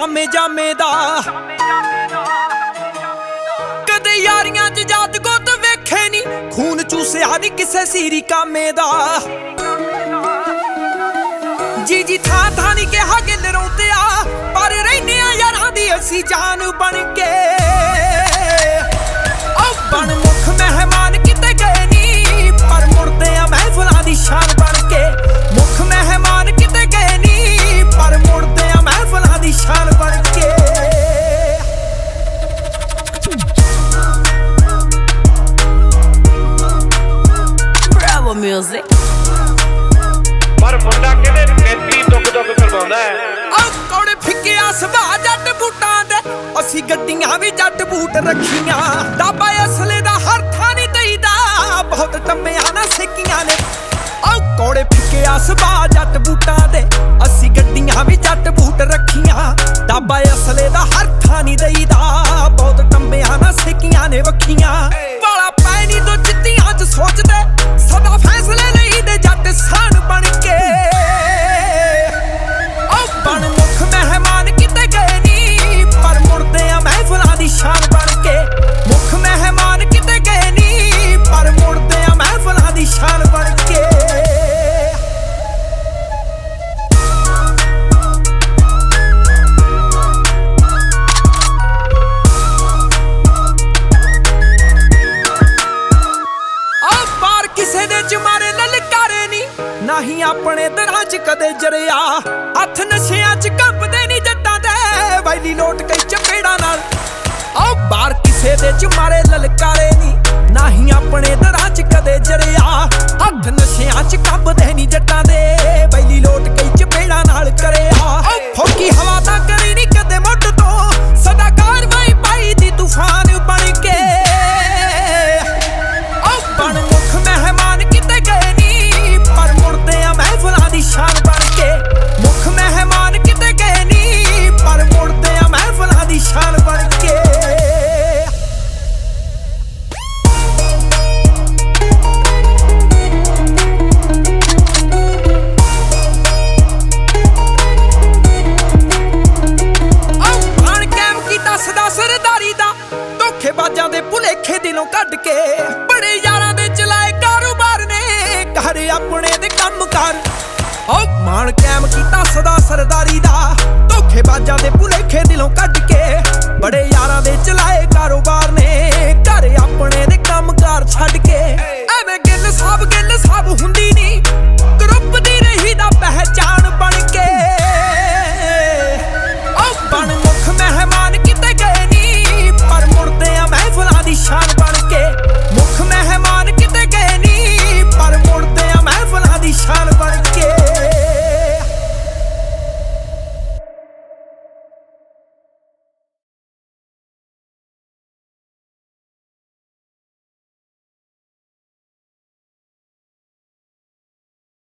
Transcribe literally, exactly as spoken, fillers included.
ਤਾਮੇ ਜਾਮੇ ਦਾ। ਕਦੇ ਯਾਰੀਆਂ ਚ ਜਾਤ ਗੁੱਤ ਵੇਖੇ ਨੀ, ਖੂਨ ਚੂਸਿਆ ਨੀ ਕਿਸੇ ਸੀਰੀ ਕਾਮੇ ਦਾ। ਜੀ ਜੀ ਥਾਂ ਥਾਂ ਨੀ ਕਿਹਾ ਗਿੱਲ ਰੋਂਦੇ ਆ, ਪਰ ਰਹਿੰਦੇ ਆ ਯਾਰਾਂ ਦੀ ਅਸੀਂ ਜਾਨ ਬਣ ਕੇ। ਉਹ ਬਣ ਮੁੱਖ ਮਹਿਮਾਨ ਕਿਤੇ ਗਏ ਨੀ, ਪਰ ਮੁੜਦੇ ਆ ਮਹਿਫਲਾਂ ਦੀ ਸ਼ਾਨ ਬਣ ਕੇ। ਮੁੱਖ ਮਹਿਮਾਨ ਕਿਤੇ ਗਏ ਨੀ, ਪਰ ਮੁੜਦੇ ਆ ਮਹਿਫਲਾਂ ਦੀ ਸ਼ਾਨ ਬਣ ਕੇ। Bravo music। ਪਰ ਮੁੰਡਾ ਕਿਤੇ ਨੇਤੀ ਦੁੱਖ ਦੁੱਖ ਕਰਵਾਉਂਦਾ ਹੈ। ਆ ਕੌੜੇ ਫਿੱਕਿਆ ਸੁਭਾਅ ਜੱਟ ਬੂਟਾਂ ਦੇ, ਅਸੀਂ ਗੱਡੀਆਂ ਵੀ ਜੱਟ ਬੂਟ ਰੱਖੀਆਂ। ਡਾਬਾ ਅਸਲੇ ਦਾ ਹਰ ਥਾਂ ਨੀ ਦਈਦਾ, ਬਹੁਤ ਟੰਮਿਆਂ ਨਾ ਸਿੱਕੀਆਂ ਨੇ। ਆ ਕੌੜੇ ਫਿੱਕਿਆ ਸੁਭਾਅ ਜੱਟ ਬੂਟਾਂ ਦੇ, ਅਸੀਂ ਗੱਡੀਆਂ ਵੀ ਜੱਟ ਬੂਟ ਰੱਖੀਆਂ। ਡਾਬਾ ਅਸਲੇ ਦਾ ਹਰ ਥਾਂ ਨੀ ਦਈਦਾ, ਬਹੁਤ ਟੰਮਿਆਂ ਨਾ ਸਿੱਕੀਆਂ ਨੇ ਵੱਖੀਆਂ। ਵਾਲਾ ਪੈ ਨੀ ਤੋਂ ਚਿੱਤੀਆਂ ਚ ਸੋਚਦੇ, ਸਦਾ ਫੈਸਲੇ ਲਈ ਦੇ ਜੱਟ ਸਾਨ ਬਣ ਕੇ। ਉਹ ਬਣ ਮੁੱਖ ਮਹਿਮਾਨ ਕਿਤੇ ਗਏ ਨੀ, ਪਰ ਮੁੜਦੇ ਆ ਮਹਿਫਲਾਂ ਦੀ ਸ਼ਾਨ ਬਣ ਕੇ। ਮੁੱਖ ਮਹਿਮਾਨ ਕਿਤੇ ਗਏ ਨੀ, ਪਰ ਮੁੜਦੇ ਆ ਮਹਿਫਲਾਂ ਦੀ ਸ਼ਾਨ ਬਣ ਕੇ। ਆ ਬਾਰ ਕਿਸੇ ਦੇ ਚ ਮਾਰੇ ਲਲਕਾਰੇ ਨੀ, ਨਾਹੀਂ ਆਪਣੇ ਦਰਾਂ ਚ ਕਦੇ ਜਰਿਆ। ਹੱਥ ਨਸ਼ਿਆਂ ਚ ਕੰਬਦੇ ਨੀ ਜੱਟਾਂ ਦੇ, ਵੈਲੀ ਲੋਟ ਕਈ ਚਪੇੜਾਂ ਨਾਲ। ਆਹ ਬਾਹਰ ਕਿਸੇ ਦੇ ਚ ਮਾਰੇ ਲਲਕਾਰੇ ਨੀ, ਨਾਹੀਂ ਆਪਣੇ ਦਰਾਂ ਚ ਕਦੇ ਜਰਿਆ। ਹੱਥ ਨਸ਼ਿਆਂ ਚ ਕੰਬਦੇ ਨੀ ਜੱਟਾਂ ਦੇ, ਵੈਲੀ ਲੋਟ ਕਈ ਚਪੇੜਾਂ ਨਾਲ ਕਰਿਆ। ਫੋਕੀ ਹਵਾ ਤਾਂ ਕਰੀ ਨੀ ਕਦੇ ਮੁੱਢ ਤੋਂ, ਸਦਾ ਕਾਰਵਾਈ ਪਾਈ ਦੀ ਤੂਫਾਨ ਬਣ ਕੇ। ਆਹ ਬਣ ਮੁੱਖ ਮਹਿਮਾਨ ਕਿਤੇ ਗਏ ਨੀ, ਪਰ ਮੁੜਦੇ ਆ ਮਹਿਫਲਾਂ ਦੀ ਸ਼ਾਨ ਬਣ ਕੇ। ਮੁੱਖ ਮਹਿਮਾਨ ਕਿਤੇ ਗਏ ਨੀ, ਪਰ ਮੁੜਦੇ ਆ ਮਹਿਫਲਾਂ ਦੀ ਸ਼ਾਨ ਬਣ ਕੇ। ਆਣ ਕੈਮ ਕੀਤਾ ਸਦਾ ਸਰਦਾਰੀ ਦਾ, ਧੋਖੇਬਾਜ਼ਾਂ ਦੇ ਭੁਲੇਖੇ ਦਿਲੋਂ ਕੱਢ ਕੇ। ਬੜੇ ਯਾਰਾਂ ਦੇ ਚਲਾਏ ਕਾਰੋਬਾਰ ਨੇ, ਘਰ ਆਪਣੇ ਦੇ ਕੰਮ ਕਾਰ। ਉਹ ਮਾਣ ਕਾਇਮ ਕੀਤਾ ਸਦਾ ਸਰਦਾਰੀ ਦਾ, ਧੋਖੇਬਾਜ਼ਾਂ ਦੇ ਭੁਲੇਖੇ ਦਿਲੋਂ ਕੱਢ ਕੇ। ਬੜੇ ਯਾਰਾਂ ਦੇ ਚਲਾਏ ਕਾਰੋਬਾਰ ਨੇ, ਘਰ ਆਪਣੇ ਦੇ ਕੰਮ ਕਾਰ ਛੱਡ ਕੇ। ਐਵੇਂ ਗਿੱਲ ਸਾਹਿਬ ਗਿੱਲ ਸਾਹਿਬ ਹੁੰਦੇ